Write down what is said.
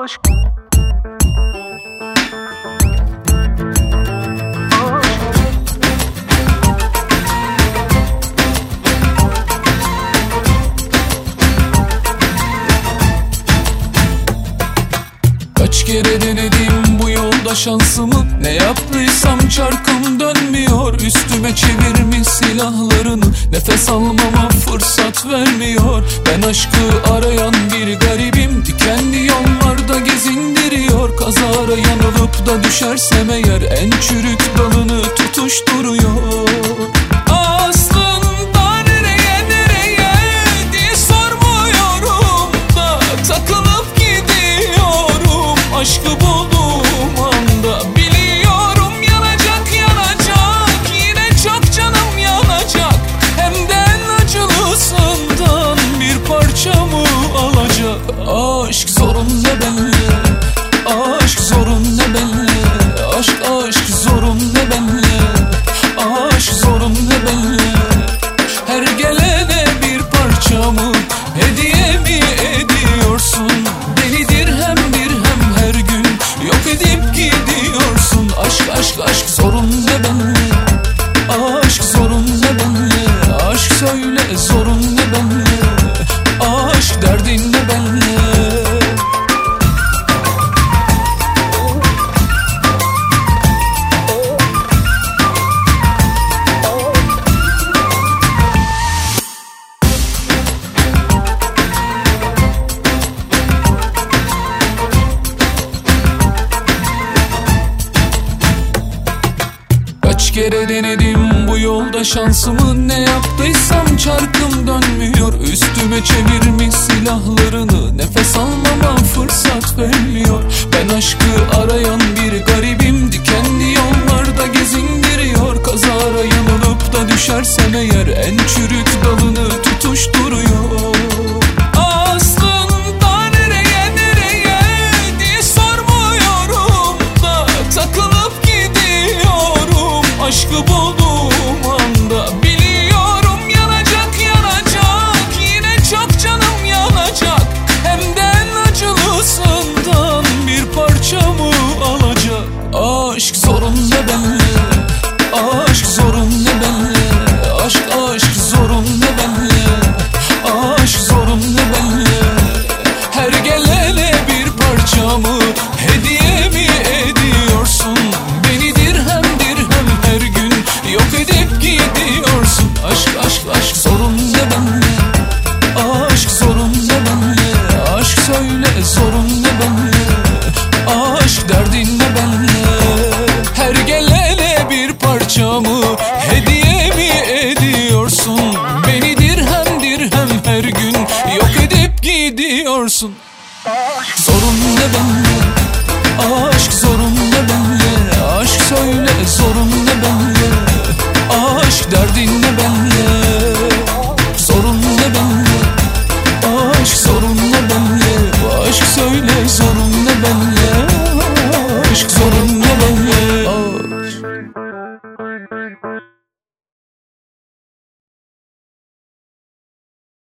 aşk. Kaç kere denedim bu yolda şansımı, ne yaptıysam çarkım dönmüyor. Üstüme çevirmiş silahlarını, nefes almama fırsat vermiyor. Ben aşkı arayan bir garibim, dikenli yollarda gezindiriyor. Kazara yanılıp da düşersem eğer en çürük dalını tutuşturuyor. Aslında nereye diye sormuyorum da takılıp gidiyorum. Aşkı bulduğum anda biliyorum yanacak yine çok canım yanacak. Hem de en acılısından bir parçamı alacak. Aşk zorun ne belli, aşk zorun ne belli, aşk zorun ne belli, aşk zorun ne belli. Her gelene bir parçamı hediye mi ediyorsun? Beni dirhem her gün yok edip gidiyorsun. Aşk zorun ne belli, aşk zorun ne belli, aşk söyle zorun ne belli, aşk derdin ne belli. Kaç kere denedim bu yolda şansımı, ne yaptıysam çarkım dönmüyor. Üstüme çevirmiş silahlarını, nefes almama fırsat vermiyor. Ben aşkı arayan bir garibim, dikenli yollarda gezindiriyor. Kazara yanılıp da düşersem eğer en çürük dalını tutuşturuyor. Aslında nereye diye sormuyorum da takılıp gidiyorum. Aşkı bulduğum anda biliyorum yanacak yine çok canım yanacak. Hem de en acılısından bir parçamı alacak. Aşk zorun ne belli, aşk zorun ne belli, aşk zorun ne belli, aşk zorun ne belli. Her gelene bir parçamı hediye mi ediyorsun? Beni dirhem her gün yok edip gidiyorsun. Aşk zorun ne belli, aşk zorun ne belli, aşk söyle zorun ne belli, aşk derdin ne belli. Her gelene bir parçamı hediye mi ediyorsun? Beni dirhem her gün yok edip gidiyorsun. Zorun ne belli, aşk zorun ne belli, aşk söyle zorun ne belli, aşk derdin ne belli. Zorun ne belli, aşk zorun ne belli, aşk söyle zorun ne belli.